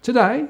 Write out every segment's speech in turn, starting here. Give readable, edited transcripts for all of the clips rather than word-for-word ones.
Today,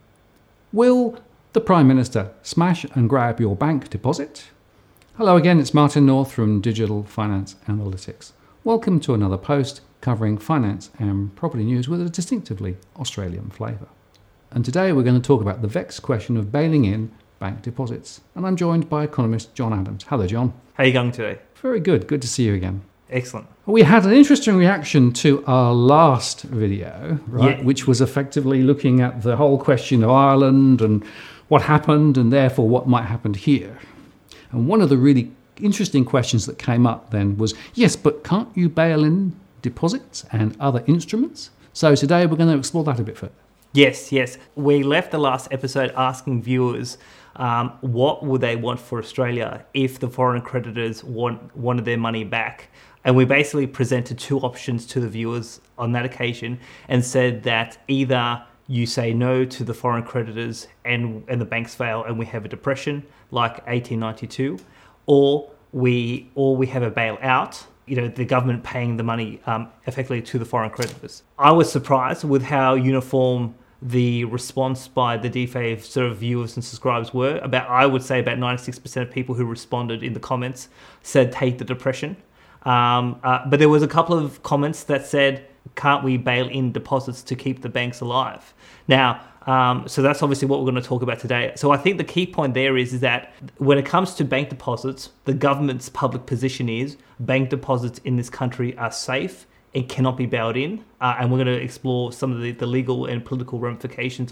will the Prime Minister smash and grab your bank deposit? Hello again, it's Martin North from Digital Finance Analytics. Welcome to another post covering finance and property news with a distinctively Australian flavour. And today we're going to talk about the vexed question of bailing in bank deposits. And I'm joined by economist John Adams. Hello, John. How are you going today? Very good. Good to see you again. Excellent. We had an interesting reaction to our last video, right? Yeah. Which was effectively looking at the whole question of Ireland and what happened and therefore what might happen here. And one of the really interesting questions that came up then was, yes, but can't you bail in deposits and other instruments? So today we're going to explore that a bit further. Yes. We left the last episode asking viewers what would they want for Australia if the foreign creditors wanted their money back. And we basically presented two options to the viewers on that occasion and said that either you say no to the foreign creditors and the banks fail and we have a depression like 1892, or we have a bailout, the government paying the money effectively to the foreign creditors. I was surprised with how uniform the response by the DFA sort of viewers and subscribers were. I would say about 96% of people who responded in the comments said take the depression. But there was a couple of comments that said, can't we bail in deposits to keep the banks alive? Now, so that's obviously what we're going to talk about today. So I think the key point there is that when it comes to bank deposits, the government's public position is bank deposits in this country are safe. It cannot be bailed in. And we're going to explore some of the legal and political ramifications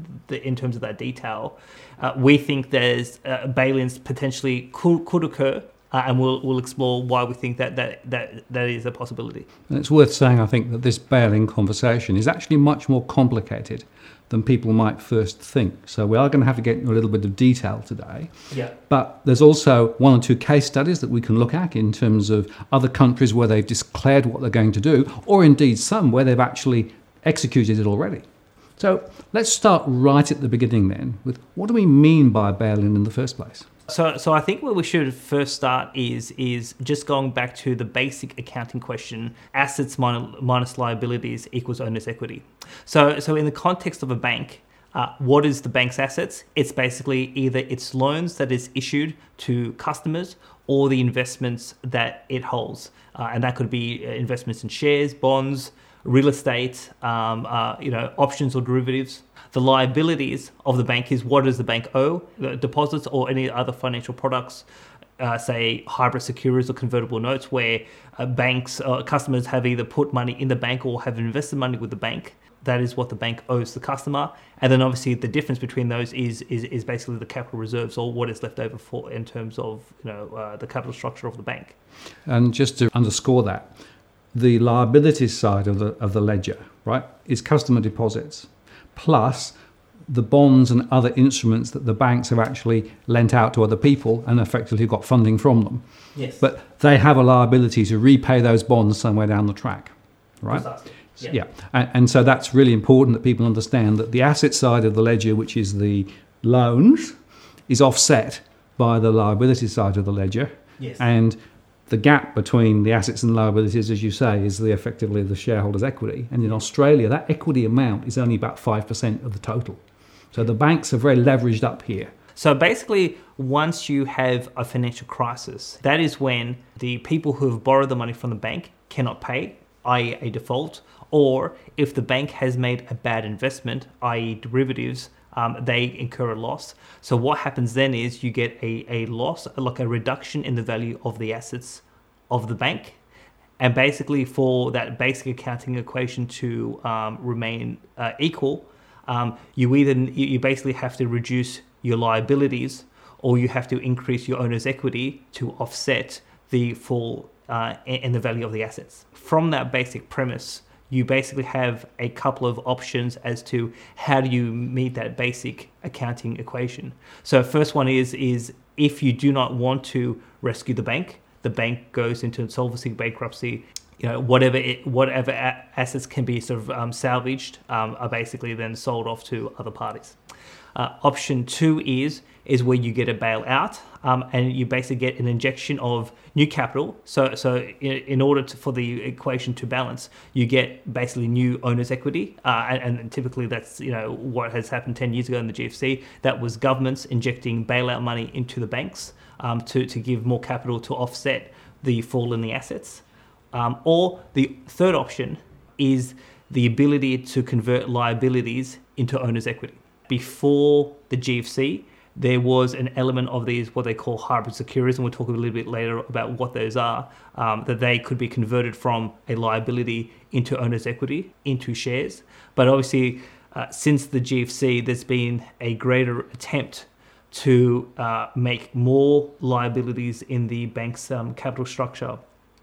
in terms of that detail. We think there's bail-ins potentially could occur. And we'll explore why we think that is a possibility. And it's worth saying, I think, that this bail-in conversation is actually much more complicated than people might first think. So we are going to have to get into a little bit of detail today. Yeah. But there's also one or two case studies that we can look at in terms of other countries where they've declared what they're going to do, or indeed some where they've actually executed it already. So let's start right at the beginning then with what do we mean by bail-in the first place? So I think where we should first start is just going back to the basic accounting question: assets minus liabilities equals owner's equity. So in the context of a bank, what is the bank's assets? It's basically either its loans that is issued to customers or the investments that it holds, and that could be investments in shares, bonds, real estate, options or derivatives. The liabilities of the bank is what does the bank owe, the deposits or any other financial products, say hybrid securities or convertible notes, where banks customers have either put money in the bank or have invested money with the bank. That is what the bank owes the customer. And then obviously the difference between those is basically the capital reserves or what is left over for in terms of the capital structure of the bank. And just to underscore that, the liabilities side of the ledger, right, is customer deposits, plus the bonds and other instruments that the banks have actually lent out to other people and effectively got funding from them. Yes. But they have a liability to repay those bonds somewhere down the track, right? Precisely. Yeah. And so that's really important that people understand that the asset side of the ledger, which is the loans, is offset by the liability side of the ledger. Yes. And the gap between the assets and liabilities, as you say, is effectively the shareholders' equity. And in Australia, that equity amount is only about 5% of the total. So the banks are very leveraged up here. So basically, once you have a financial crisis, that is when the people who have borrowed the money from the bank cannot pay, i.e. a default, or if the bank has made a bad investment, i.e. derivatives, they incur a loss. So what happens then is you get a loss, like a reduction in the value of the assets of the bank. And basically for that basic accounting equation to remain equal, you basically have to reduce your liabilities or you have to increase your owner's equity to offset the fall in the value of the assets. From that basic premise, you basically have a couple of options as to how do you meet that basic accounting equation. So first one is if you do not want to rescue the bank goes into insolvency, bankruptcy, whatever assets can be sort of salvaged are basically then sold off to other parties. Option 2 is where you get a bailout, and you basically get an injection of new capital. So in order for the equation to balance, you get basically new owner's equity, and typically that's what has happened 10 years ago in the GFC. That was governments injecting bailout money into the banks to give more capital to offset the fall in the assets. Or the third option is the ability to convert liabilities into owner's equity. Before the GFC, there was an element of these, what they call hybrid securities, and we'll talk a little bit later about what those are, that they could be converted from a liability into owner's equity, into shares. But obviously, since the GFC, there's been a greater attempt to make more liabilities in the bank's capital structure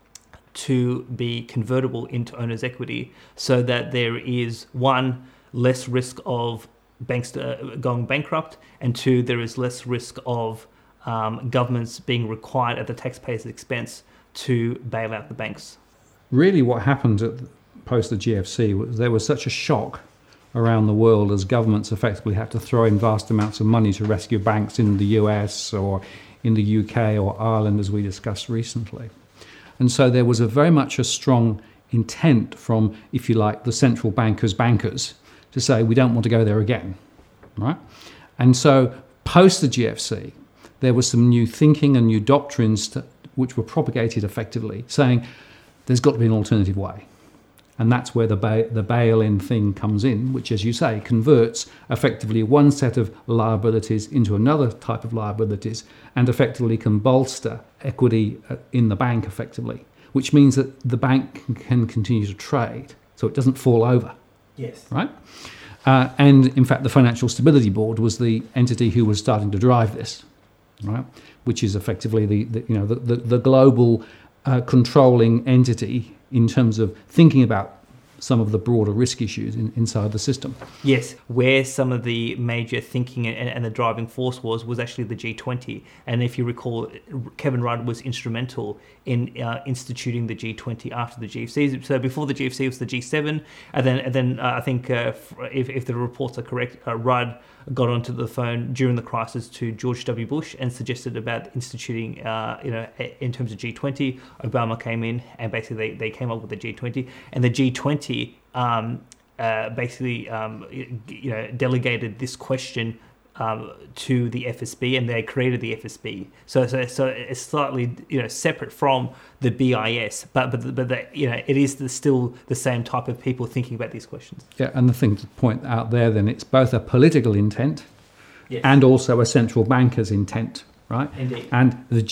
to be convertible into owner's equity, so that there is, one, less risk of banks going bankrupt, and two, there is less risk of governments being required at the taxpayer's expense to bail out the banks. Really what happened post the GFC was there was such a shock around the world as governments effectively had to throw in vast amounts of money to rescue banks in the US or in the UK or Ireland, as we discussed recently. And so there was very much a strong intent from, if you like, the central bankers' bankers to say, we don't want to go there again, right? And so post the GFC, there was some new thinking and new doctrines which were propagated effectively, saying there's got to be an alternative way. And that's where the bail-in thing comes in, which, as you say, converts effectively one set of liabilities into another type of liabilities and effectively can bolster equity in the bank effectively, which means that the bank can continue to trade, so it doesn't fall over. Yes. Right? And in fact, the Financial Stability Board was the entity who was starting to drive this, right? Which is effectively the global controlling entity in terms of thinking about some of the broader risk issues inside the system. Yes, where some of the major thinking and the driving force was actually the G20. And if you recall, Kevin Rudd was instrumental in instituting the G20 after the GFC. So before the GFC, it was the G7. And then I think if the reports are correct, Rudd got onto the phone during the crisis to George W. Bush and suggested about instituting, in terms of G20. Obama came in and basically they came up with the G20. And the G20 delegated this question to the FSB, and they created the FSB. So it's slightly separate from the BIS, but it is still the same type of people thinking about these questions. Yeah, and the thing to point out there, then, it's both a political intent, yes, and also a central banker's intent, right? Indeed. And the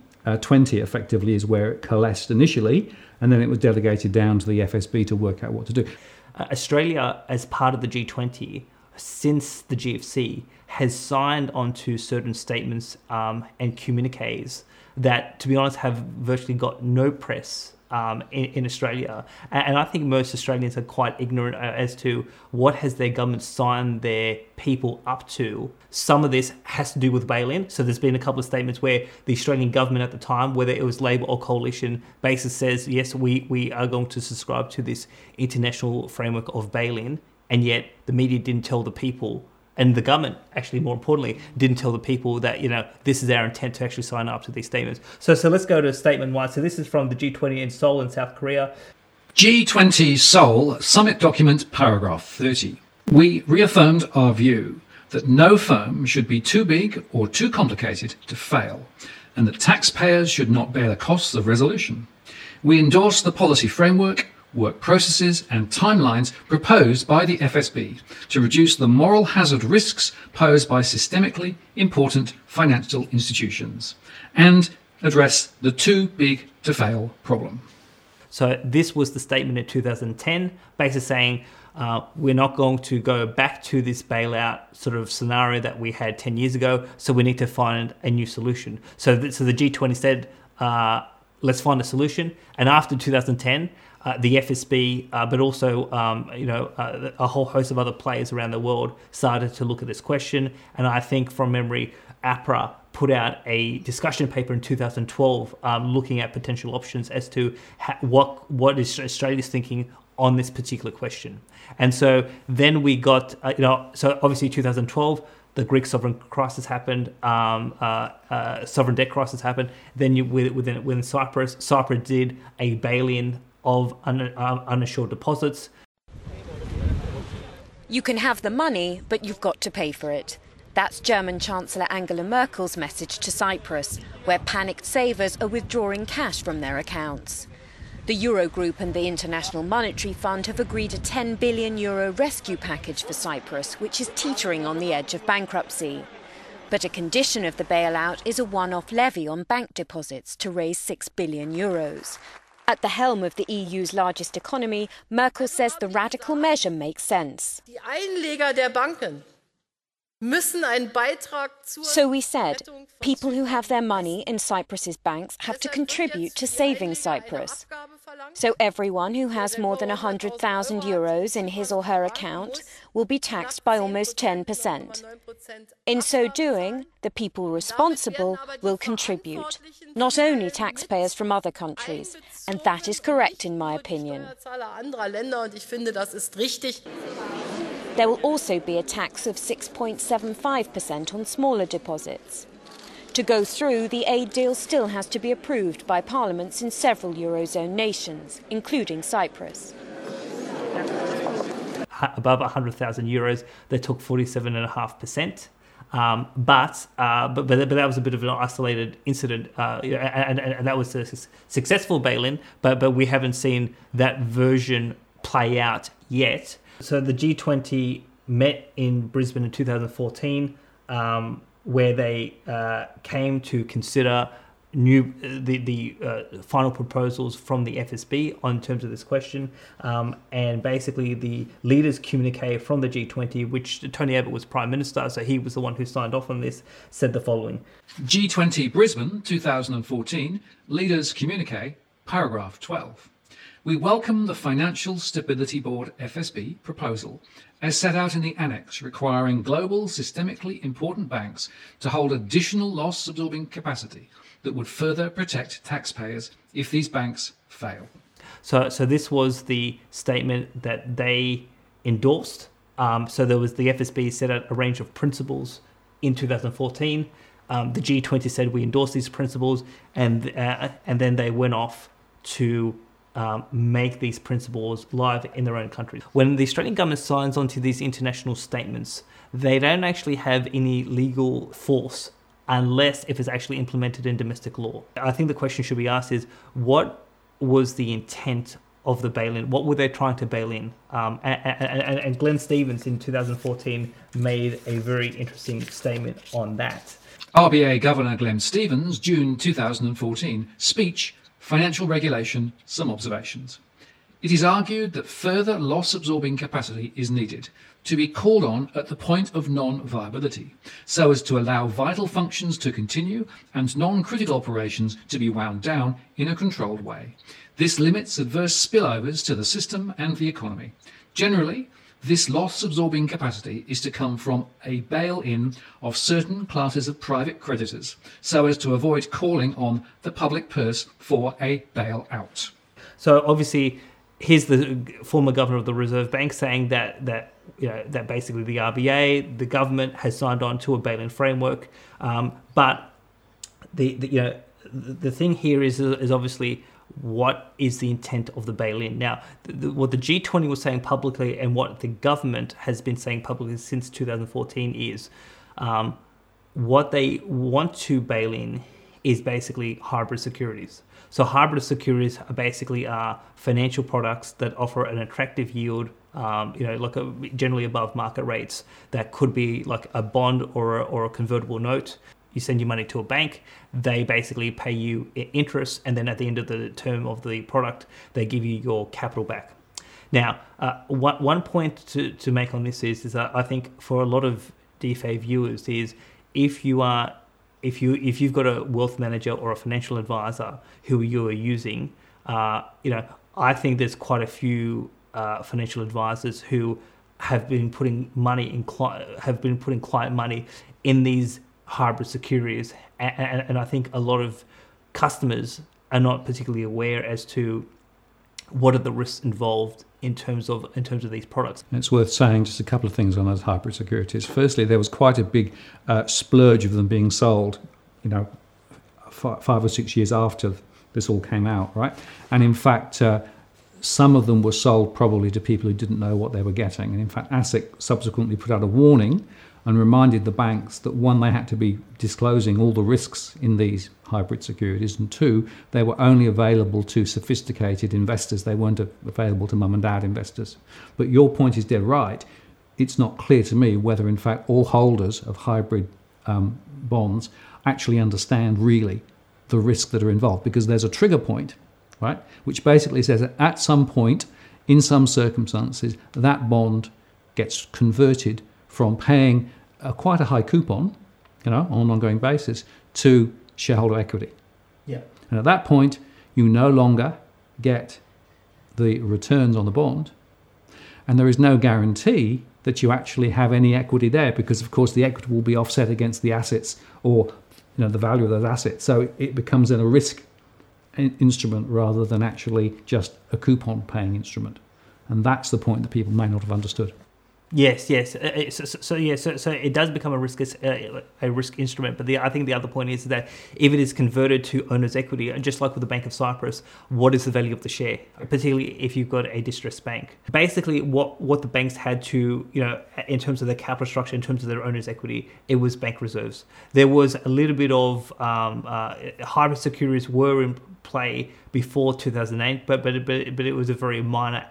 G20 effectively is where it coalesced initially, and then it was delegated down to the FSB to work out what to do. Australia, as part of the G20, since the GFC, has signed on to certain statements and communiques that, to be honest, have virtually got no press in Australia. And I think most Australians are quite ignorant as to what has their government signed their people up to. Some of this has to do with bail-in. So there's been a couple of statements where the Australian government at the time, whether it was Labor or coalition basis, says, yes, we are going to subscribe to this international framework of bail-in. And yet the media didn't tell the people, and the government, actually more importantly, didn't tell the people that, this is our intent to actually sign up to these statements. So let's go to statement 1. So this is from the G20 in Seoul in South Korea. G20 Seoul Summit Document, paragraph 30. We reaffirmed our view that no firm should be too big or too complicated to fail, and that taxpayers should not bear the costs of resolution. We endorse the policy framework, work processes and timelines proposed by the FSB to reduce the moral hazard risks posed by systemically important financial institutions and address the too big to fail problem. So this was the statement in 2010, basically saying we're not going to go back to this bailout sort of scenario that we had 10 years ago, so we need to find a new solution. So the G20 said, let's find a solution. And after 2010, the FSB, but also a whole host of other players around the world started to look at this question. And I think from memory, APRA put out a discussion paper in 2012 looking at potential options as to what is Australia's thinking on this particular question. And so then we got, so obviously 2012, the Greek sovereign crisis happened, sovereign debt crisis happened. Then within Cyprus did a bail-in of uninsured deposits. You can have the money, but you've got to pay for it. That's German Chancellor Angela Merkel's message to Cyprus, where panicked savers are withdrawing cash from their accounts. The Eurogroup and the International Monetary Fund have agreed a €10 billion rescue package for Cyprus, which is teetering on the edge of bankruptcy. But a condition of the bailout is a one-off levy on bank deposits to raise €6 billion. At the helm of the EU's largest economy, Merkel says the radical measure makes sense. Die Einleger der Banken müssen einen Beitrag zur So we said, people who have their money in Cyprus's banks have to contribute to Saving Cyprus. So everyone who has more than €100,000 in his or her account will be taxed by almost 10%. In so doing, the people responsible will contribute, not only taxpayers from other countries, and that is correct in my opinion. There will also be a tax of 6.75% on smaller deposits. To go through, the aid deal still has to be approved by parliaments in several Eurozone nations, including Cyprus. Above €100,000, they took 47.5%. But that was a bit of an isolated incident, and that was a successful bail-in, but we haven't seen that version play out yet. So the G20 met in Brisbane in 2014, where they came to consider the final proposals from the FSB on terms of this question, and basically the leaders' communique from the G20, which Tony Abbott was Prime Minister, so he was the one who signed off on this, said the following. G20 Brisbane 2014, Leaders' Communique, paragraph 12. We welcome the Financial Stability Board FSB proposal as set out in the annex, requiring global systemically important banks to hold additional loss-absorbing capacity that would further protect taxpayers if these banks fail. So this was the statement that they endorsed. So there was the FSB set out a range of principles in 2014. The G20 said we endorse these principles, and then they went off to make these principles live in their own countries. When the Australian government signs onto these international statements, they don't actually have any legal force unless if it's actually implemented in domestic law. I think the question should be asked is, what was the intent of the bail-in? What were they trying to bail in? And Glenn Stevens in 2014 made a very interesting statement on that. RBA Governor Glenn Stevens, June 2014, speech, Financial Regulation, some observations. It is argued that further loss-absorbing capacity is needed to be called on at the point of non-viability, so as to allow vital functions to continue and non-critical operations to be wound down in a controlled way. This limits adverse spillovers to the system and the economy. Generally, this loss-absorbing capacity is to come from a bail-in of certain classes of private creditors, so as to avoid calling on the public purse for a bail-out. So obviously, here's the former governor of the Reserve Bank saying that basically the RBA, the government, has signed on to a bail-in framework, but the thing here is obviously, what is the intent of the bail-in? Now, what the G20 was saying publicly and what the government has been saying publicly since 2014 is what they want to bail in is basically hybrid securities. So hybrid securities are basically financial products that offer an attractive yield, generally above market rates. That could be like a bond or a convertible note. You send your money to a bank, they basically pay you interest, and then at the end of the term of the product, they give you your capital back. Now, one point to make on this is that I think for a lot of DFA viewers is if you've got a wealth manager or a financial advisor who you are using, I think there's quite a few financial advisors who have been putting client money in these hybrid securities, and I think a lot of customers are not particularly aware as to what are the risks involved in terms of these products. It's worth saying just a couple of things on those hybrid securities. Firstly, there was quite a big splurge of them being sold, 5 or 6 years after this all came out, right? And in fact, some of them were sold probably to people who didn't know what they were getting. And in fact, ASIC subsequently put out a warning and reminded the banks that, one, they had to be disclosing all the risks in these hybrid securities, and two, they were only available to sophisticated investors. They weren't available to mum and dad investors. But your point is dead right. It's not clear to me whether, in fact, all holders of hybrid bonds actually understand really the risks that are involved, because there's a trigger point, right, which basically says that at some point, in some circumstances, that bond gets converted from paying quite a high coupon, on an ongoing basis, to shareholder equity. Yeah. And at that point, you no longer get the returns on the bond, and there is no guarantee that you actually have any equity there, because, of course, the equity will be offset against the assets or the value of those assets. So it becomes then a risk instrument rather than actually just a coupon paying instrument. And that's the point that people may not have understood. Yes. So it does become a risk instrument. But I think the other point is that if it is converted to owner's equity, just like with the Bank of Cyprus, what is the value of the share? Particularly if you've got a distressed bank. Basically, what the banks had to, in terms of their capital structure, in terms of their owner's equity, it was bank reserves. There was a little bit of hybrid securities were in play before 2008, but it was a very minor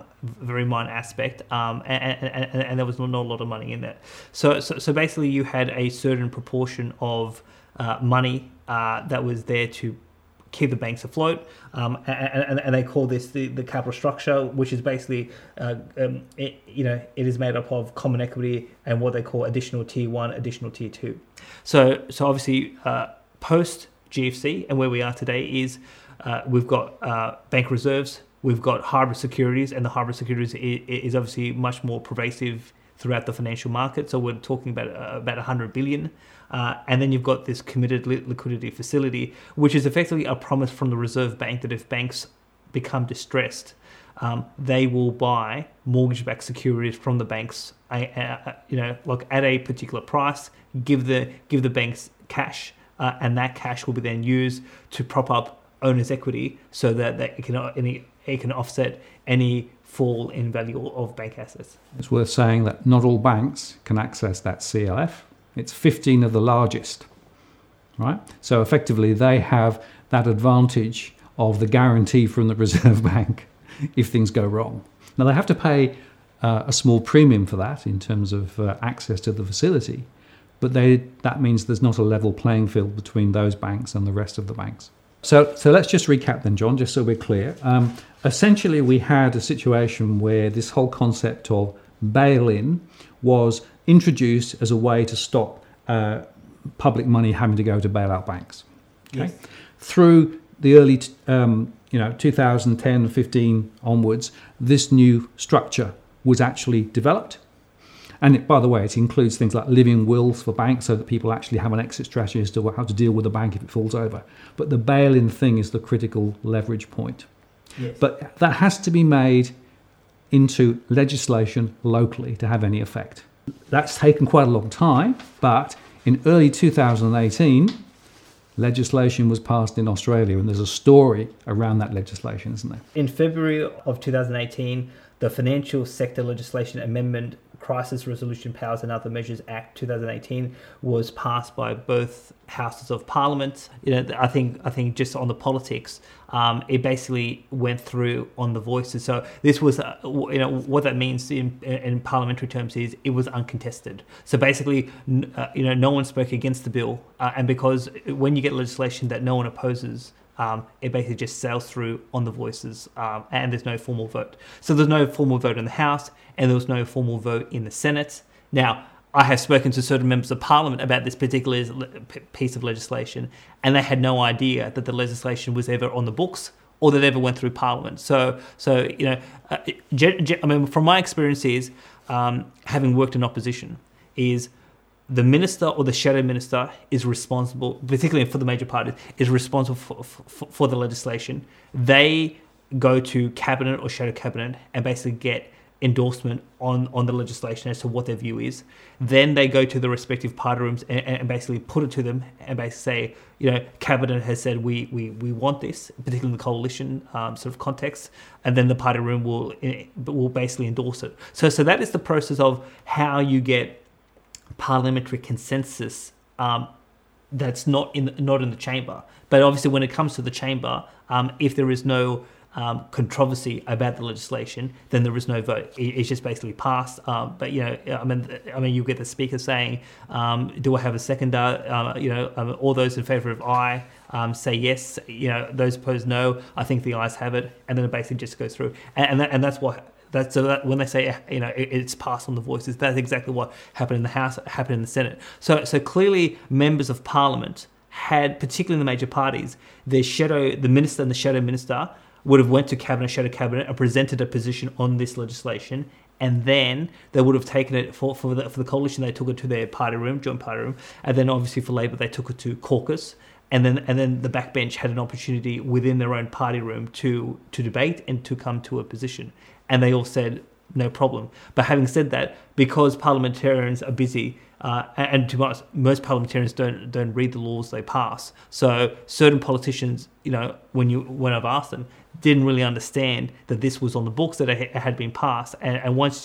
aspect, and there was not a lot of money in that. So basically, you had a certain proportion of money that was there to keep the banks afloat, and they call this the capital structure, which is basically it is made up of common equity and what they call additional tier 1, additional tier 2. So obviously post GFC and where we are today is we've got bank reserves, we've got hybrid securities, and the hybrid securities is obviously much more pervasive throughout the financial market. So we're talking about 100 billion. And then you've got this committed liquidity facility, which is effectively a promise from the Reserve Bank that if banks become distressed, they will buy mortgage-backed securities from the banks, like at a particular price, give the banks cash, and that cash will be then used to prop up owner's equity so that it can offset any fall in value of bank assets. It's worth saying that not all banks can access that CLF. It's 15 of the largest, right? So effectively, they have that advantage of the guarantee from the Reserve Bank if things go wrong. Now, they have to pay a small premium for that in terms of access to the facility, but that means there's not a level playing field between those banks and the rest of the banks. So let's just recap then, John, just so we're clear. Essentially, we had a situation where this whole concept of bail-in was introduced as a way to stop public money having to go to bail out banks. Okay? Yes. Through the early 2010, 15 onwards, this new structure was actually developed. And by the way, it includes things like living wills for banks so that people actually have an exit strategy as to how to deal with a bank if it falls over. But the bail-in thing is the critical leverage point. Yes. But that has to be made into legislation locally to have any effect. That's taken quite a long time, but in early 2018, legislation was passed in Australia, and there's a story around that legislation, isn't there? In February of 2018, the Financial Sector Legislation Amendment, Crisis Resolution Powers and Other Measures Act 2018 was passed by both houses of Parliament. I think just on the politics, it basically went through on the voices. So this was, what that means in parliamentary terms is it was uncontested. So basically, no one spoke against the bill, and because when you get legislation that no one opposes, it basically just sails through on the voices, and there's no formal vote. So there's no formal vote in the House, and there was no formal vote in the Senate. Now, I have spoken to certain members of Parliament about this particular piece of legislation, and they had no idea that the legislation was ever on the books or that it ever went through Parliament. So from my experiences, having worked in opposition, is the minister or the shadow minister is responsible, particularly for the major parties, is responsible for the legislation. They go to cabinet or shadow cabinet and basically get endorsement on the legislation as to what their view is. Then they go to the respective party rooms and basically put it to them and basically say, cabinet has said we want this, particularly in the coalition sort of context, and then the party room will basically endorse it. So that is the process of how you get parliamentary consensus that's not in the chamber. But obviously when it comes to the chamber, if there is no controversy about the legislation, then there is no vote. It's just basically passed. But I mean, you get the speaker saying, "Do I have a seconder?" All those in favour of aye say yes. Those opposed no. I think the ayes have it, and then it basically just goes through. And that's what. That when they say it's passed on the voices, that's exactly what happened in the House, happened in the Senate. So clearly, members of Parliament had, particularly in the major parties, the minister and the shadow minister would have went to shadow cabinet and presented a position on this legislation, and then they would have taken it for the coalition. They took it to their party room, joint party room, and then obviously for Labor they took it to caucus, and then the backbench had an opportunity within their own party room to debate and to come to a position, and they all said no problem. But having said that, because parliamentarians are busy, and to be honest, most parliamentarians don't read the laws they pass. So certain politicians, when I've asked them, didn't really understand that this was on the books, that it had been passed. And once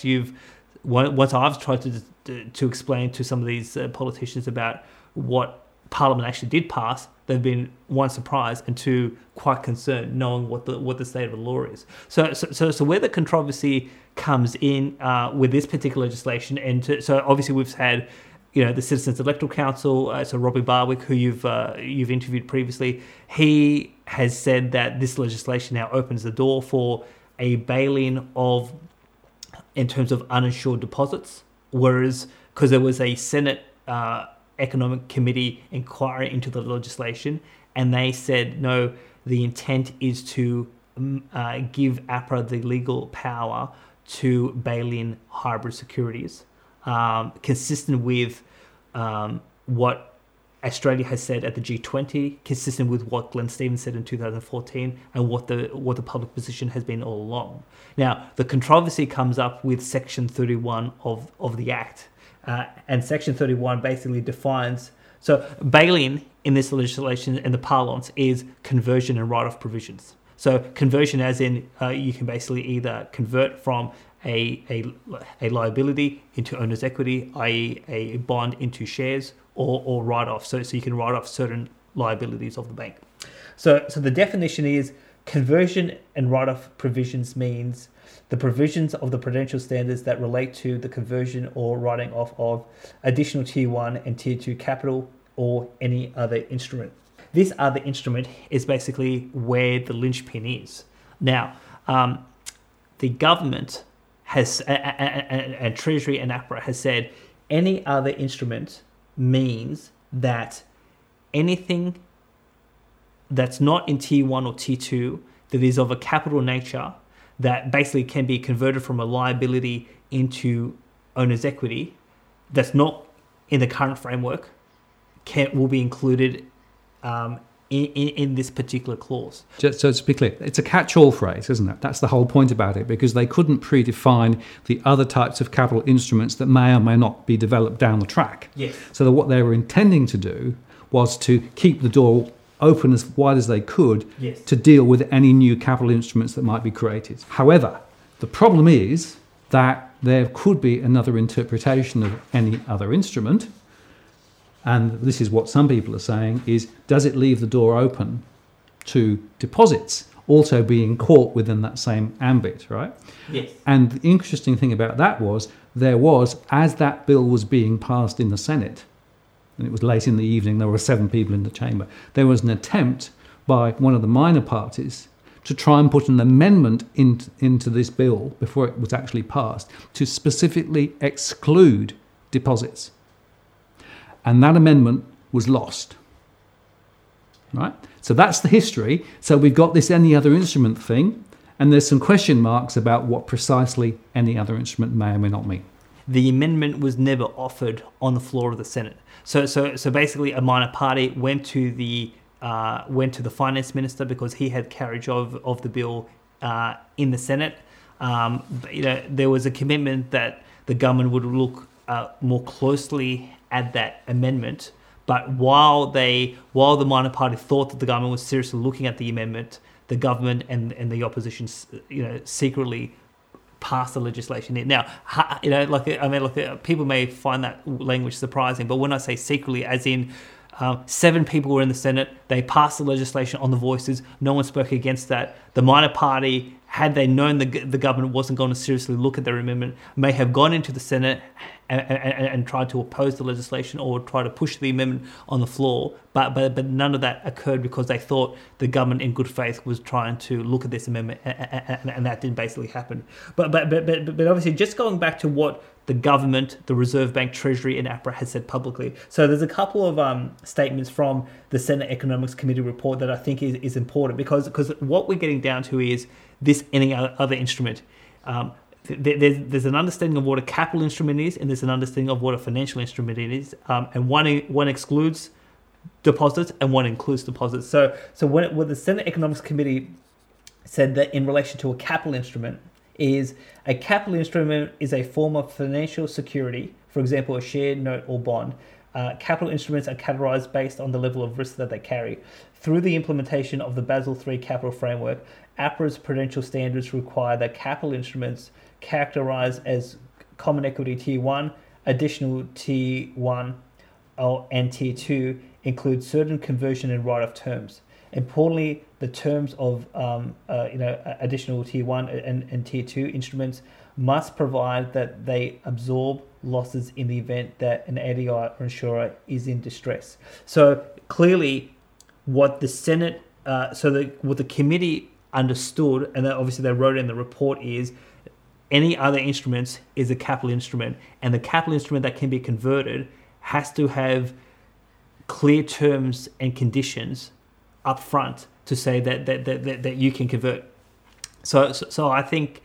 I've tried to explain to some of these politicians about what Parliament actually did pass, they've been, one, surprised, and two, quite concerned, knowing what the state of the law is. So where the controversy comes in with this particular legislation, so obviously we've had the Citizens Electoral Council, so Robbie Barwick, who you've interviewed previously, he has said that this legislation now opens the door for a bail-in in terms of uninsured deposits, whereas because there was a Senate Economic Committee inquiry into the legislation, and they said no, the intent is to give APRA the legal power to bail in hybrid securities, consistent with what Australia has said at the G20, consistent with what Glenn Stevens said in 2014, and what the public position has been all along. Now, the controversy comes up with Section 31 of the Act, and Section 31 basically defines, so bail-in in this legislation in the parlance is conversion and write-off provisions. So conversion as in you can basically either convert from a liability into owner's equity, i.e. a bond into shares, or write off. So you can write off certain liabilities of the bank. So the definition is conversion and write off provisions means the provisions of the prudential standards that relate to the conversion or writing off of additional Tier 1 and Tier 2 capital or any other instrument. This other instrument is basically where the linchpin is. Now, the government has, and Treasury and APRA has said, any other instrument means that anything that's not in Tier 1 or Tier 2 that is of a capital nature that basically can be converted from a liability into owner's equity that's not in the current framework will be included in this particular clause. Just so to be clear, it's a catch-all phrase, isn't it? That's the whole point about it, because they couldn't predefine the other types of capital instruments that may or may not be developed down the track. Yes. So that what they were intending to do was to keep the door open as wide as they could, yes, to deal with any new capital instruments that might be created. However, the problem is that there could be another interpretation of any other instrument. And this is what some people are saying is, does it leave the door open to deposits also being caught within that same ambit, right? Yes. And the interesting thing about that was, as that bill was being passed in the Senate, and it was late in the evening, there were 7 people in the chamber, there was an attempt by one of the minor parties to try and put an amendment into this bill before it was actually passed to specifically exclude deposits. And that amendment was lost. Right? So that's the history. So we've got this any other instrument thing, and there's some question marks about what precisely any other instrument may or may not mean. the amendment was never offered on the floor of the Senate. So basically, a minor party went to the finance minister because he had carriage of the bill in the Senate. There was a commitment that the government would look more closely at that amendment. But while the minor party thought that the government was seriously looking at the amendment, the government and the opposition, secretly passed the legislation in. Now, people may find that language surprising, but when I say secretly, as in 7 people were in the Senate, they passed the legislation on the voices, no one spoke against that. The minor party, had they known the government wasn't going to seriously look at their amendment, may have gone into the Senate and tried to oppose the legislation or try to push the amendment on the floor, but none of that occurred because they thought the government in good faith was trying to look at this amendment, and that didn't basically happen. But obviously, just going back to what the government, the Reserve Bank, Treasury and APRA has said publicly. So there's a couple of statements from the Senate Economics Committee report that I think is important because what we're getting down to is this any other instrument. There's an understanding of what a capital instrument is, and there's an understanding of what a financial instrument is, and one excludes deposits and one includes deposits. So when the Senate Economics Committee said that in relation to a capital instrument, is a capital instrument is a form of financial security, for example, a share, note, or bond. Capital instruments are categorized based on the level of risk that they carry. Through the implementation of the Basel III capital framework, APRA's prudential standards require that capital instruments characterized as common equity Tier 1, additional Tier 1, and Tier 2 include certain conversion and write-off terms. Importantly, the terms of additional Tier 1 and Tier 2 instruments must provide that they absorb losses in the event that an ADI or insurer is in distress. So clearly, what the Senate, what the committee understood, and obviously they wrote in the report, is any other instruments is a capital instrument, and the capital instrument that can be converted has to have clear terms and conditions up front to say that you can convert. So I think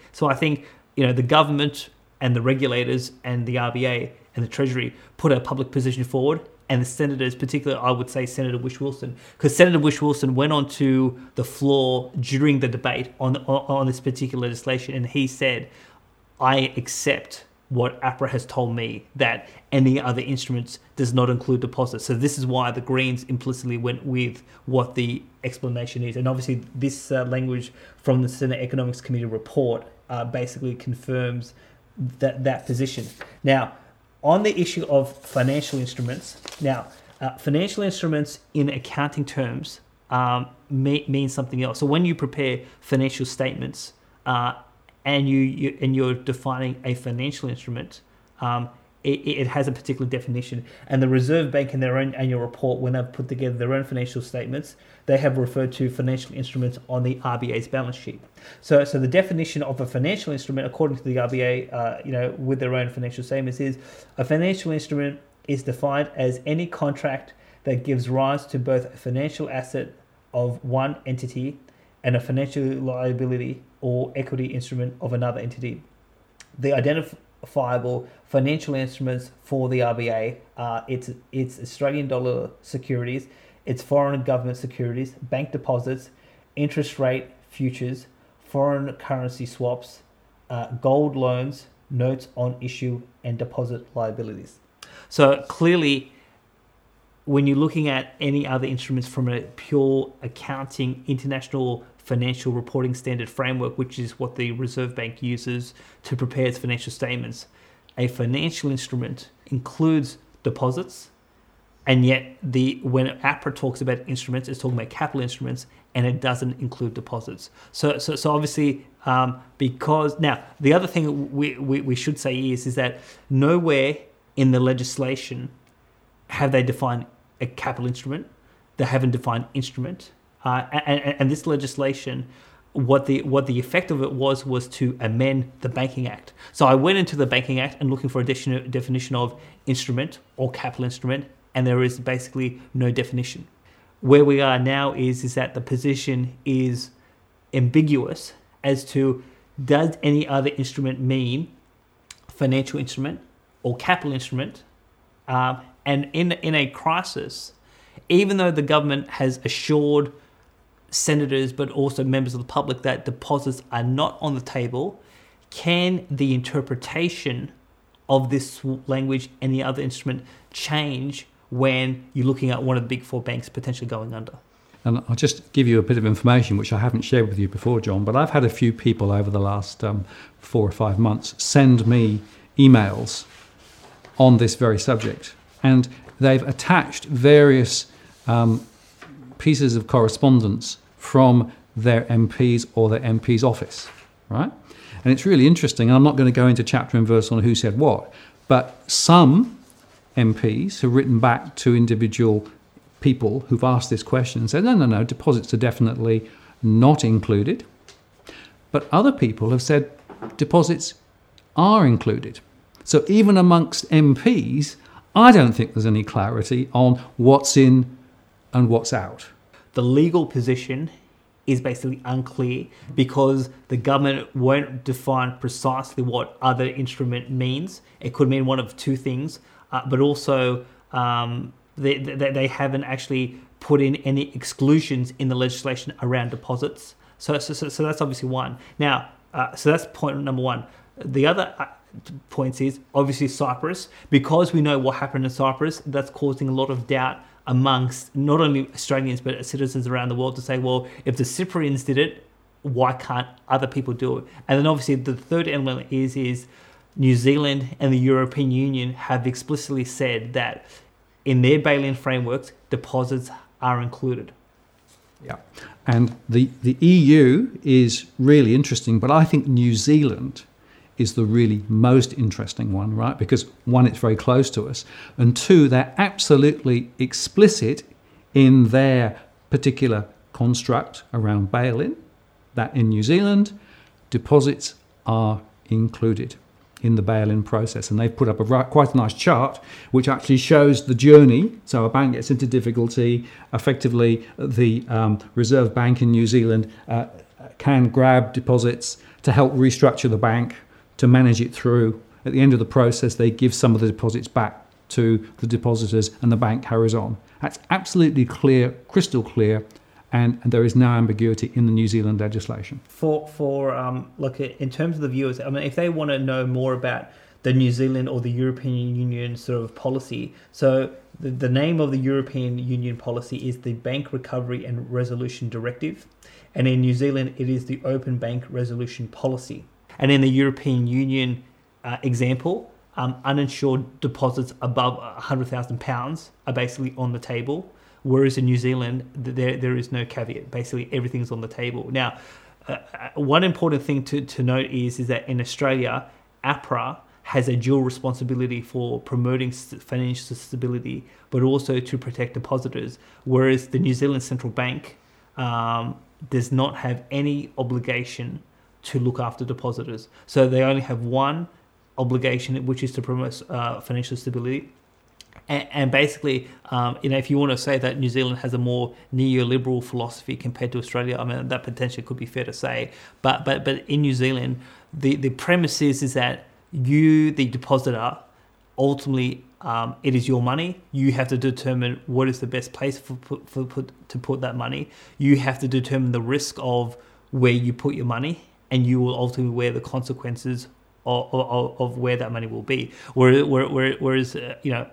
the government and the regulators and the RBA and the Treasury put a public position forward, and the senators, particularly I would say Senator Whish-Wilson, because Senator Whish-Wilson went onto the floor during the debate on this particular legislation, and he said, I accept what APRA has told me, that any other instruments does not include deposits. So this is why the Greens implicitly went with what the explanation is. And obviously this language from the Senate Economics Committee report basically confirms that position. Now, on the issue of financial instruments, financial instruments in accounting terms mean something else. So when you prepare financial statements, and you're defining a financial instrument, it has a particular definition. And the Reserve Bank in their own annual report, when they've put together their own financial statements, they have referred to financial instruments on the RBA's balance sheet. So the definition of a financial instrument, according to the RBA, with their own financial statements, is a financial instrument is defined as any contract that gives rise to both a financial asset of one entity and a financial liability or equity instrument of another entity. The identifiable financial instruments for the RBA are its Australian dollar securities, its foreign government securities, bank deposits, interest rate futures, foreign currency swaps, gold loans, notes on issue, and deposit liabilities. So clearly, when you're looking at any other instruments from a pure accounting international financial reporting standard framework, which is what the Reserve Bank uses to prepare its financial statements, a financial instrument includes deposits, and yet when APRA talks about instruments, it's talking about capital instruments, and it doesn't include deposits. So obviously, because now the other thing we should say is that nowhere in the legislation have they defined a capital instrument. They haven't defined instrument. And this legislation, what the effect of it was to amend the Banking Act. So I went into the Banking Act and looking for a definition of instrument or capital instrument, and there is basically no definition. Where we are now is that the position is ambiguous as to, does any other instrument mean financial instrument, or capital instrument. And in a crisis, even though the government has assured senators but also members of the public that deposits are not on the table, can the interpretation of this language and the other instrument change when you're looking at one of the big four banks potentially going under? And I'll just give you a bit of information which I haven't shared with you before, John, but I've had a few people over the last 4 or 5 months send me emails on this very subject. And they've attached various pieces of correspondence from their MPs or their MP's office, right? And it's really interesting. I'm not going to go into chapter and verse on who said what, but some MPs have written back to individual people who've asked this question and said, no, deposits are definitely not included. But other people have said deposits are included. So even amongst MPs, I don't think there's any clarity on what's in and what's out. The legal position is basically unclear because the government won't define precisely what other instrument means. It could mean one of two things, but also they haven't actually put in any exclusions in the legislation around deposits. So that's obviously one. Now, so that's point number one. The other points is obviously Cyprus, because we know what happened in Cyprus. That's causing a lot of doubt amongst not only Australians but citizens around the world to say, well, if the Cyprians did it, why can't other people do it? And then obviously the third element is New Zealand and the European Union have explicitly said that in their bail-in frameworks, deposits are included. Yeah, and the EU is really interesting, but I think New Zealand is the really most interesting one, right? Because one, it's very close to us, and two, they're absolutely explicit in their particular construct around bail-in, that in New Zealand, deposits are included in the bail-in process. And they've put up quite a nice chart which actually shows the journey. So a bank gets into difficulty, effectively the Reserve Bank in New Zealand can grab deposits to help restructure the bank, to manage it through. At the end of the process, they give some of the deposits back to the depositors and the bank carries on. That's absolutely clear, crystal clear, and there is no ambiguity in the New Zealand legislation. Look, in terms of the viewers, I mean, if they want to know more about the New Zealand or the European Union sort of policy, so the name of the European Union policy is the Bank Recovery and Resolution Directive, and in New Zealand it is the Open Bank Resolution Policy. And in the European Union example, uninsured deposits above £100,000 are basically on the table, whereas in New Zealand, there is no caveat. Basically, everything's on the table. Now, one important thing to note is that in Australia, APRA has a dual responsibility for promoting financial stability, but also to protect depositors, whereas the New Zealand Central Bank does not have any obligation to look after depositors. So they only have one obligation, which is to promote financial stability. And basically, if you want to say that New Zealand has a more neoliberal philosophy compared to Australia, I mean, that potentially could be fair to say. But in New Zealand, the premise is that you, the depositor, ultimately, it is your money. You have to determine what is the best place to put that money. You have to determine the risk of where you put your money, and you will ultimately wear the consequences of where that money will be. Whereas if you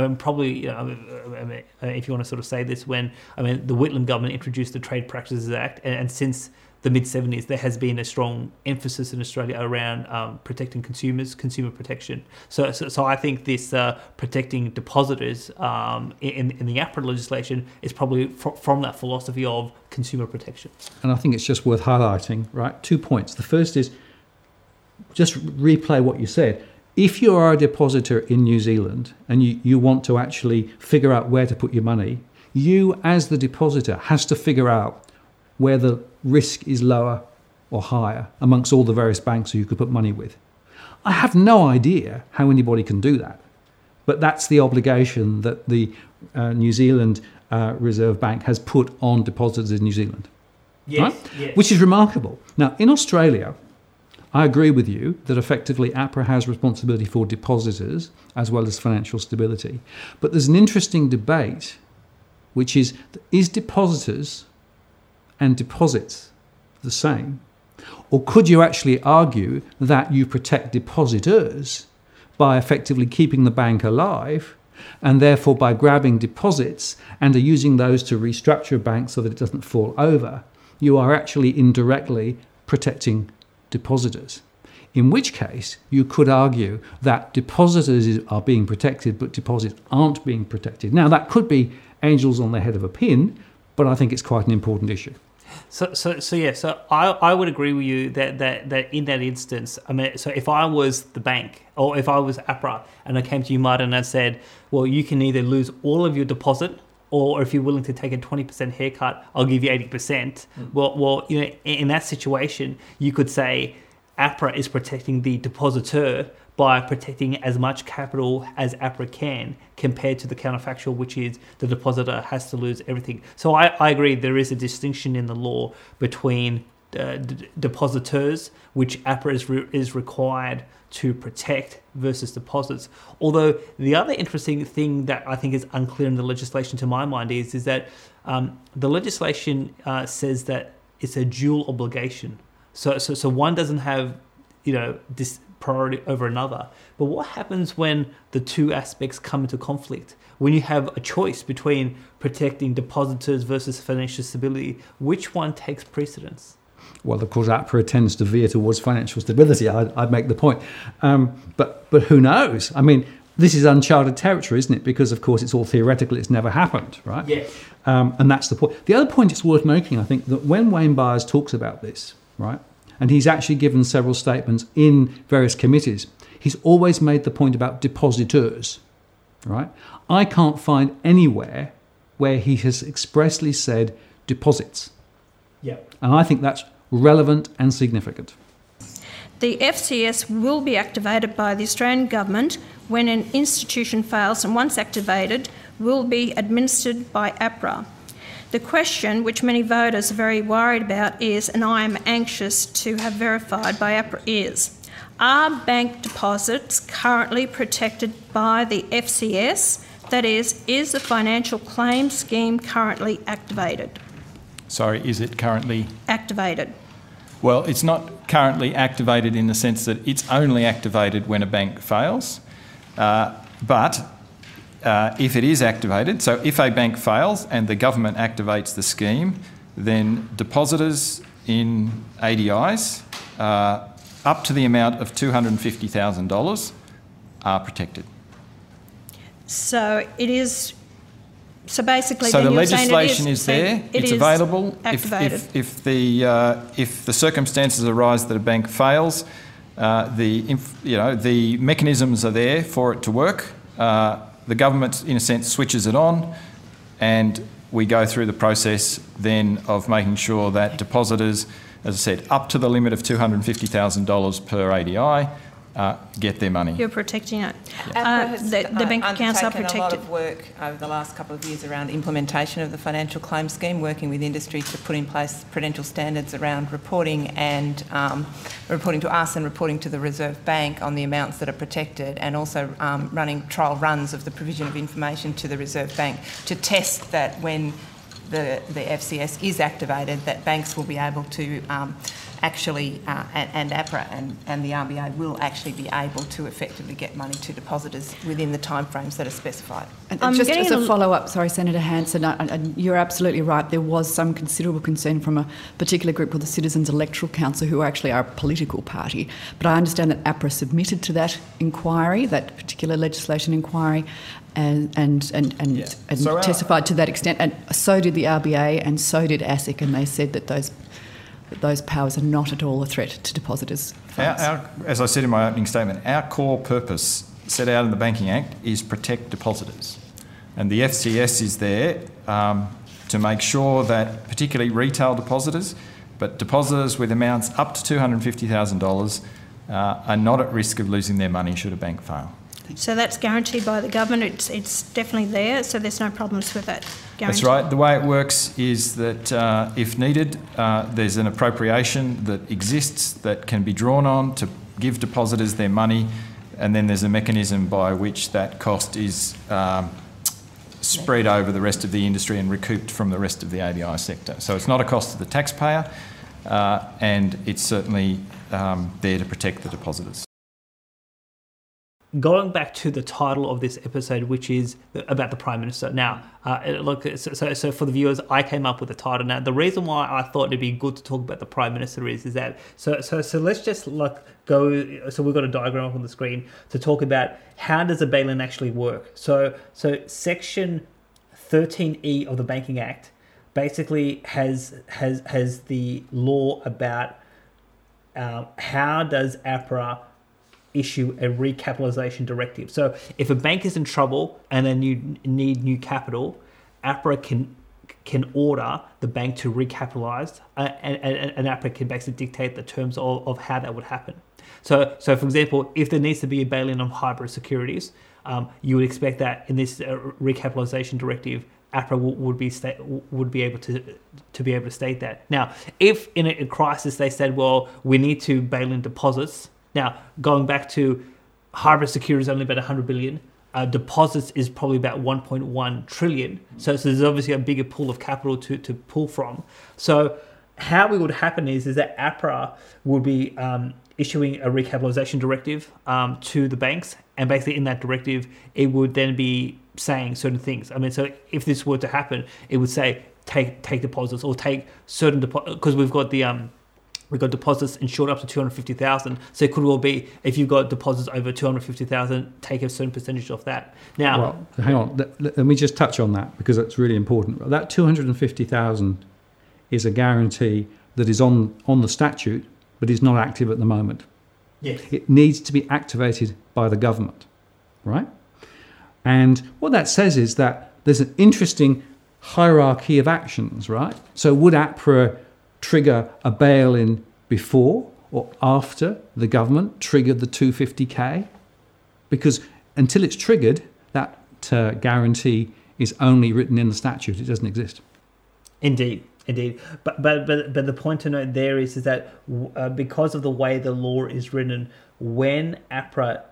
want to sort of say this, when the Whitlam government introduced the Trade Practices Act, and since the mid-70s, there has been a strong emphasis in Australia around protecting consumers, consumer protection. So I think this protecting depositors in the APRA legislation is probably from that philosophy of consumer protection. And I think it's just worth highlighting, right? 2 points. The first is, just replay what you said. If you are a depositor in New Zealand and you want to actually figure out where to put your money, you as the depositor has to figure out where the risk is lower or higher amongst all the various banks who you could put money with. I have no idea how anybody can do that, but that's the obligation that the New Zealand Reserve Bank has put on depositors in New Zealand. Yes, right? Yes. Which is remarkable. Now, in Australia, I agree with you that effectively APRA has responsibility for depositors as well as financial stability. But there's an interesting debate, which is depositors and deposits the same? Or could you actually argue that you protect depositors by effectively keeping the bank alive, and therefore by grabbing deposits and are using those to restructure a bank so that it doesn't fall over, you are actually indirectly protecting depositors? In which case, you could argue that depositors are being protected, but deposits aren't being protected. Now, that could be angels on the head of a pin, but I think it's quite an important issue. So I would agree with you that in that instance, I mean, so if I was the bank or if I was APRA and I came to you, Martin, and I said, well, you can either lose all of your deposit, or if you're willing to take a 20% haircut, I'll give you 80%. Well, you know, in that situation, you could say APRA is protecting the depositor by protecting as much capital as APRA can, compared to the counterfactual, which is the depositor has to lose everything. So I agree there is a distinction in the law between depositors, which APRA is required to protect, versus deposits. Although the other interesting thing that I think is unclear in the legislation to my mind is that the legislation says that it's a dual obligation. So one doesn't have, you know, this priority over another. But what happens when the two aspects come into conflict? When you have a choice between protecting depositors versus financial stability, which one takes precedence? Well, of course, APRA tends to veer towards financial stability. I'd make the point. But who knows? I mean, this is uncharted territory, isn't it? Because, of course, it's all theoretical. It's never happened, right? Yeah. And that's the point. The other point it's worth making, I think, that when Wayne Byres talks about this, right, and he's actually given several statements in various committees, he's always made the point about depositors, right? I can't find anywhere where he has expressly said deposits. Yeah. And I think that's relevant and significant. The FCS will be activated by the Australian Government when an institution fails, and once activated, will be administered by APRA. The question, which many voters are very worried about, is, and I am anxious to have verified by APRA, is: are bank deposits currently protected by the FCS? That is the financial claim scheme currently activated? Sorry, is it currently activated? Well, it's not currently activated in the sense that it's only activated when a bank fails. But if it is activated, so if a bank fails and the government activates the scheme, then depositors in ADIs up to the amount of $250,000 are protected. So it is. So basically, so then the you're saying legislation is there. It's available. Activated. If the circumstances arise that a bank fails, the mechanisms are there for it to work. The government, in a sense, switches it on, and we go through the process then of making sure that depositors, as I said, up to the limit of $250,000 per ADI, get their money. You're protecting it. APRA The bank accounts are protected. a lot of work over the last couple of years around implementation of the financial claim scheme, working with industry to put in place prudential standards around reporting and reporting to us and reporting to the Reserve Bank on the amounts that are protected, and also running trial runs of the provision of information to the Reserve Bank to test that when the FCS is activated, that banks will be able to actually, and APRA and the RBA will actually be able to effectively get money to depositors within the timeframes that are specified. And just as a follow-up, sorry, Senator Hanson, you're absolutely right. There was some considerable concern from a particular group called the Citizens Electoral Council, who actually are a political party. But I understand that APRA submitted to that inquiry, that particular legislation inquiry, and so testified to that extent. And so did the RBA, and so did ASIC, and they said that those powers are not at all a threat to depositors' funds. As I said in my opening statement, our core purpose set out in the Banking Act is protect depositors. And the FCS is there to make sure that particularly retail depositors, but depositors with amounts up to $250,000 are not at risk of losing their money should a bank fail. So that's guaranteed by the government. It's definitely there, so there's no problems with that guarantee. That's right. The way it works is that if needed, there's an appropriation that exists that can be drawn on to give depositors their money, and then there's a mechanism by which that cost is spread over the rest of the industry and recouped from the rest of the ADI sector. So it's not a cost to the taxpayer, and it's certainly there to protect the depositors. Going back to the title of this episode, which is about the Prime Minister. Now, look, so for the viewers, I came up with the title. Now, the reason why I thought it'd be good to talk about the Prime Minister is that so let's just go. So we've got a diagram up on the screen to talk about how does a bail-in actually work. So Section 13E of the Banking Act basically has the law about how does APRA issue a recapitalisation directive. So if a bank is in trouble and then you need new capital, APRA can order the bank to recapitalise, and APRA can basically dictate the terms of how that would happen. So for example, if there needs to be a bail-in on hybrid securities, you would expect that in this recapitalisation directive, APRA would be able to state that. Now, if in a crisis they said, well, we need to bail in deposits. Now, going back to hybrid securities, only about 100 billion. Deposits is probably about 1.1 trillion. So there's obviously a bigger pool of capital to pull from. So how it would happen is that APRA would be issuing a recapitalisation directive to the banks, and basically in that directive, it would then be saying certain things. I mean, so if this were to happen, it would say take deposits or take certain deposits, because we've got deposits insured up to 250,000. So it could well be if you've got deposits over 250,000, take a certain percentage of that. Now, well, hang on. Let me just touch on that because that's really important. That 250,000 is a guarantee that is on the statute, but is not active at the moment. yes, It needs to be activated by the government, right? And what that says is that there's an interesting hierarchy of actions, right? So would APRA trigger a bail-in before or after the government triggered the 250k? Because until it's triggered, that guarantee is only written in the statute. It doesn't exist. Indeed. But the point to note there is that because of the way the law is written, when APRA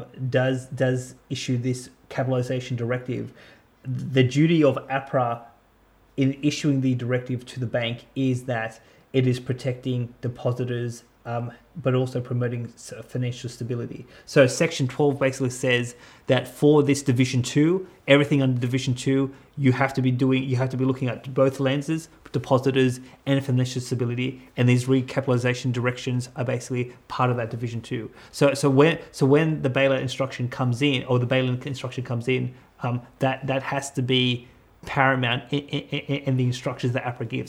does issue this capitalisation directive, the duty of APRA in issuing the directive to the bank is that it is protecting depositors, but also promoting financial stability. So Section 12 basically says that for this Division 2, everything under Division 2, you have to be looking at both lenses, depositors and financial stability, and these recapitalisation directions are basically part of that Division 2. So when the bailout instruction comes in, or the bail-in instruction comes in, that has to be paramount in the instructions that APRA gives.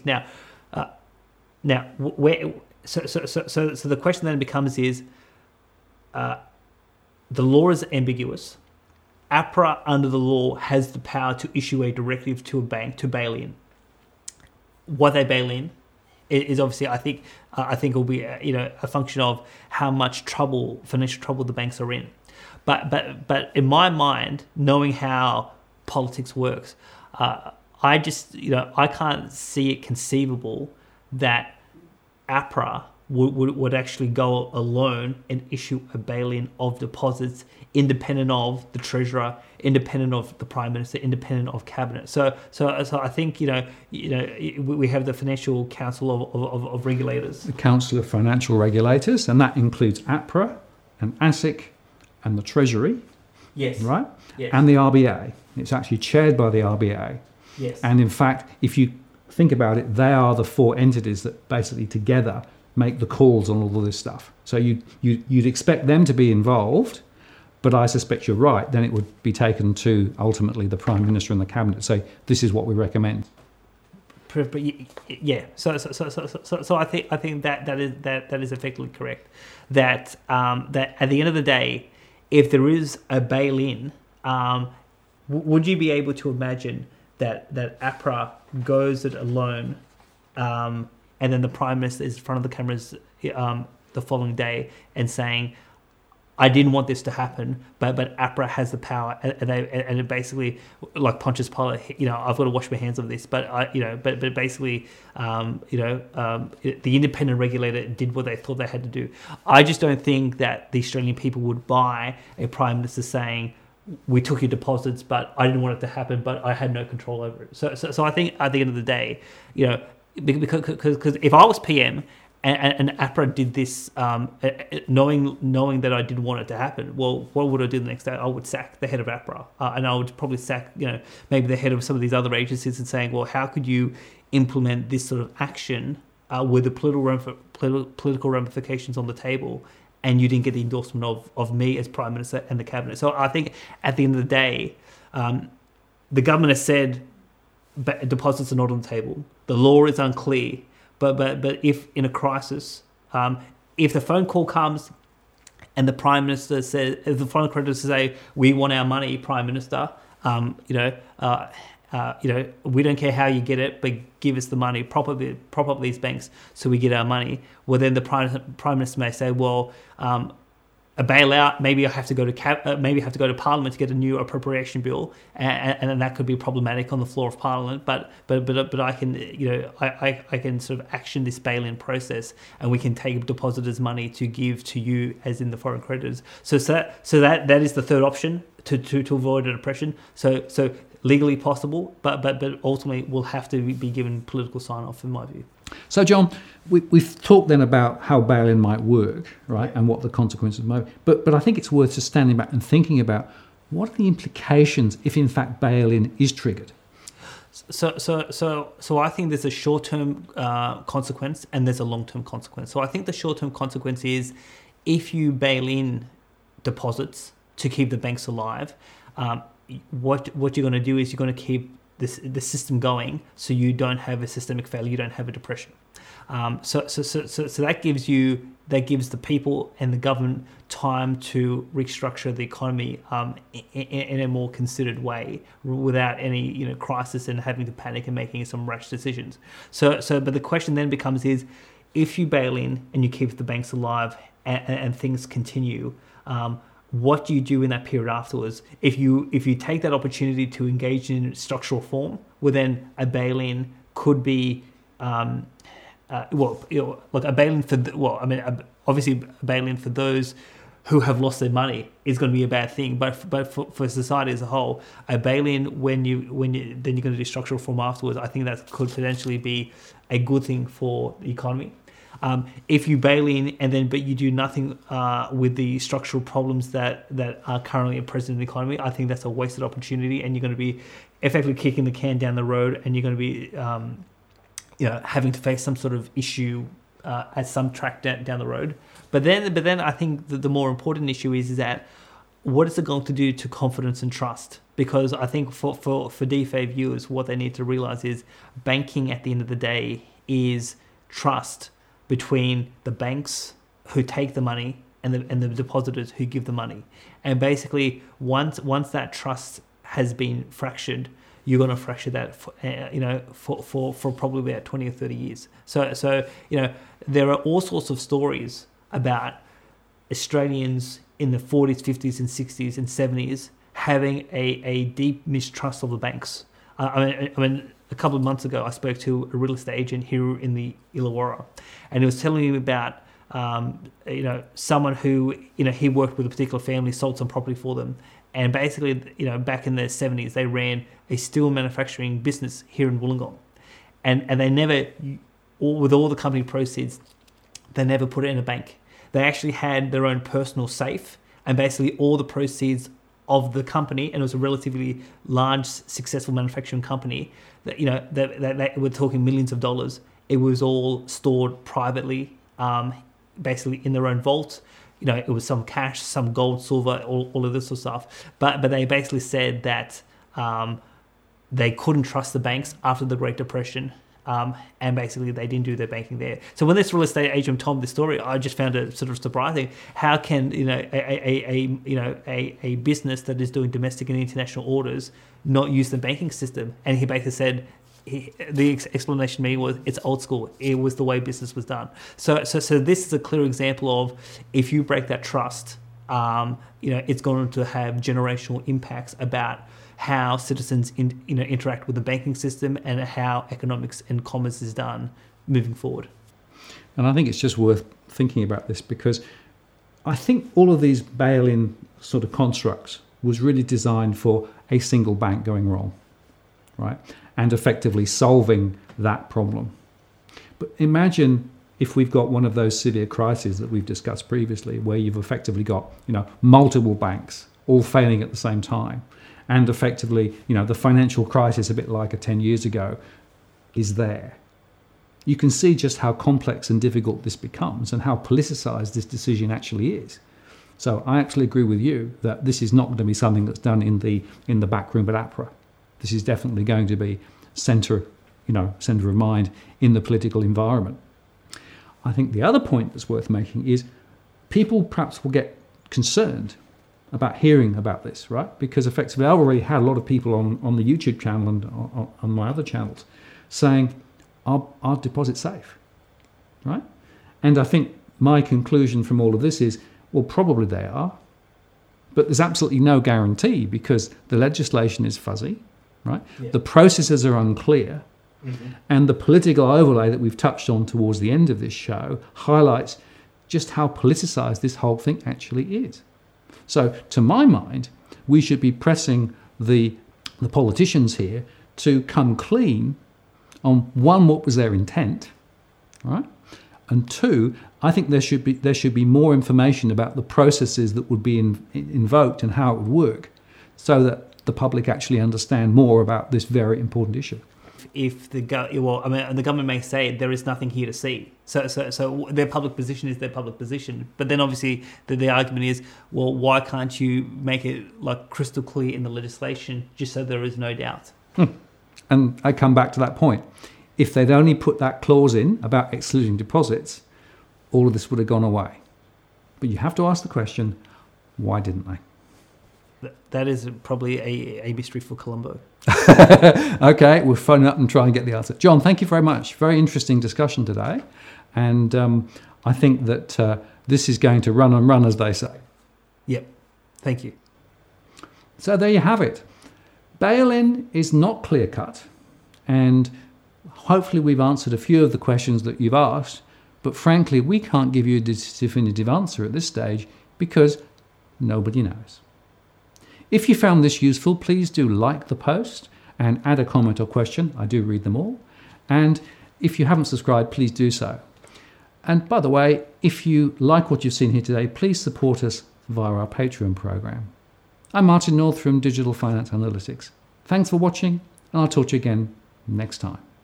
So the question then becomes is, the law is ambiguous. APRA under the law has the power to issue a directive to a bank to bail in. What they bail in is obviously, I think it will be a function of how much financial trouble the banks are in. But in my mind, knowing how politics works, I can't see it conceivable that APRA would actually go alone and issue a bail-in of deposits independent of the Treasurer, independent of the Prime Minister, independent of Cabinet. So I think we have the Financial Council of Regulators. The Council of Financial Regulators, and that includes APRA and ASIC and the Treasury. Yes. Right? Yes. And the RBA. It's actually chaired by the RBA. Yes. And in fact, if you think about it, they are the four entities that basically together make the calls on all of this stuff. So you'd expect them to be involved, but I suspect you're right. Then it would be taken to ultimately the Prime Minister and the Cabinet. Say this is what we recommend. But yeah, so I think that is effectively correct. That at the end of the day, if there is a bail-in, would you be able to imagine that APRA goes it alone, and then the Prime Minister is in front of the cameras the following day and saying, I didn't want this to happen, but APRA has the power, and it basically, like Pontius Pilate, I've got to wash my hands of this, but basically, the independent regulator did what they thought they had to do. I just don't think that the Australian people would buy a Prime Minister saying, we took your deposits, but I didn't want it to happen, but I had no control over it. So I think at the end of the day, because if I was PM and APRA did this, knowing that I didn't want it to happen, well, what would I do the next day? I would sack the head of APRA, and I would probably sack, maybe the head of some of these other agencies, and saying, well, how could you implement this sort of action with the political ramifications on the table, and you didn't get the endorsement of me as Prime Minister and the Cabinet? So I think at the end of the day, the government has said deposits are not on the table. The law is unclear. But if in a crisis, if the phone call comes and the Prime Minister says, if the foreign creditors say, we want our money, Prime Minister, we don't care how you get it, but give us the money, prop up these banks so we get our money. Well, then the Prime Minister may say, well, a bailout, maybe I have to go to Parliament to get a new appropriation bill, and then that could be problematic on the floor of Parliament. But I can I can sort of action this bail-in process, and we can take depositors' money to give to you, as in the foreign creditors. So that is the third option to avoid a depression. So legally possible, but ultimately will have to be given political sign-off, in my view. So, John, we've talked then about how bail-in might work, right, and what the consequences might be. But I think it's worth just standing back and thinking about what are the implications if, in fact, bail-in is triggered. So I think there's a short-term consequence and there's a long-term consequence. So I think the short-term consequence is if you bail in deposits to keep the banks alive, what you're going to do is you're going to keep the system going, so you don't have a systemic failure, you don't have a depression. So that gives the people and the government time to restructure the economy in a more considered way, without any crisis and having to panic and making some rash decisions. But the question then becomes is, if you bail in and you keep the banks alive and things continue, what do you do in that period afterwards? If you take that opportunity to engage in structural reform, well, then a bail-in could be, like a bail-in for, obviously a bail-in for those who have lost their money is going to be a bad thing. But for society as a whole, a bail-in when you're going to do structural reform afterwards, I think that could potentially be a good thing for the economy. If you bail in but you do nothing with the structural problems that are currently present in the economy, I think that's a wasted opportunity, and you're going to be effectively kicking the can down the road, and you're going to be having to face some sort of issue at some track down the road. But then I think the more important issue is that what is it going to do to confidence and trust? Because I think for DFA viewers, what they need to realise is banking at the end of the day is trust between the banks who take the money and the depositors who give the money. And basically, once that trust has been fractured, you're going to fracture that for probably about 20 or 30 years. So there are all sorts of stories about Australians in the 40s, 50s and 60s and 70s having a deep mistrust of the banks. I mean, a couple of months ago, I spoke to a real estate agent here in the Illawarra, and he was telling me about someone who he worked with a particular family, sold some property for them, and basically back in the 70s they ran a steel manufacturing business here in Wollongong, and they never, with all the company proceeds, they never put it in a bank. They actually had their own personal safe, and basically all the proceeds of the company, and it was a relatively large, successful manufacturing company, that we're talking millions of dollars. It was all stored privately, basically in their own vault. It was some cash, some gold, silver, all of this sort of stuff. But they basically said that they couldn't trust the banks after the Great Depression. And basically they didn't do their banking there. So when this real estate agent told me the story, I just found it sort of surprising. How can a business that is doing domestic and international orders not use the banking system? And he basically said, the explanation to me was, it's old school. It was the way business was done. So this is a clear example of, if you break that trust, it's going to have generational impacts about how citizens interact with the banking system and how economics and commerce is done moving forward. And I think it's just worth thinking about this, because I think all of these bail-in sort of constructs was really designed for a single bank going wrong, right? And effectively solving that problem. But imagine if we've got one of those severe crises that we've discussed previously, where you've effectively got, multiple banks all failing at the same time. And effectively, the financial crisis, a bit like 10 years ago, is there. You can see just how complex and difficult this becomes and how politicized this decision actually is. So I actually agree with you that this is not going to be something that's done in the back room at APRA. This is definitely going to be centre of mind in the political environment. I think the other point that's worth making is people perhaps will get concerned about hearing about this, right? Because effectively, I've already had a lot of people on the YouTube channel and on my other channels saying, are deposits safe, right? And I think my conclusion from all of this is, well, probably they are, but there's absolutely no guarantee because the legislation is fuzzy, right? Yeah. The processes are unclear, and the political overlay that we've touched on towards the end of this show highlights just how politicized this whole thing actually is. So, to my mind, we should be pressing the politicians here to come clean on, one, what was their intent, right? And two, I think there should be more information about the processes that would be invoked and how it would work, so that the public actually understand more about this very important issue. If the government may say there is nothing here to see, so their public position is their public position. But then obviously the argument is, well, why can't you make it like crystal clear in the legislation just so there is no doubt? And I come back to that point. If they'd only put that clause in about excluding deposits, all of this would have gone away. But you have to ask the question, why didn't they? That is probably a mystery for Colombo. Okay, we'll phone up and try and get the answer. John, thank you very much. Very interesting discussion today. And I think that this is going to run and run, as they say. Yep. Thank you. So there you have it. Bail-in is not clear-cut. And hopefully we've answered a few of the questions that you've asked. But frankly, we can't give you a definitive answer at this stage because nobody knows. If you found this useful, please do like the post and add a comment or question. I do read them all. And if you haven't subscribed, please do so. And by the way, if you like what you've seen here today, please support us via our Patreon program. I'm Martin North from Digital Finance Analytics. Thanks for watching, and I'll talk to you again next time.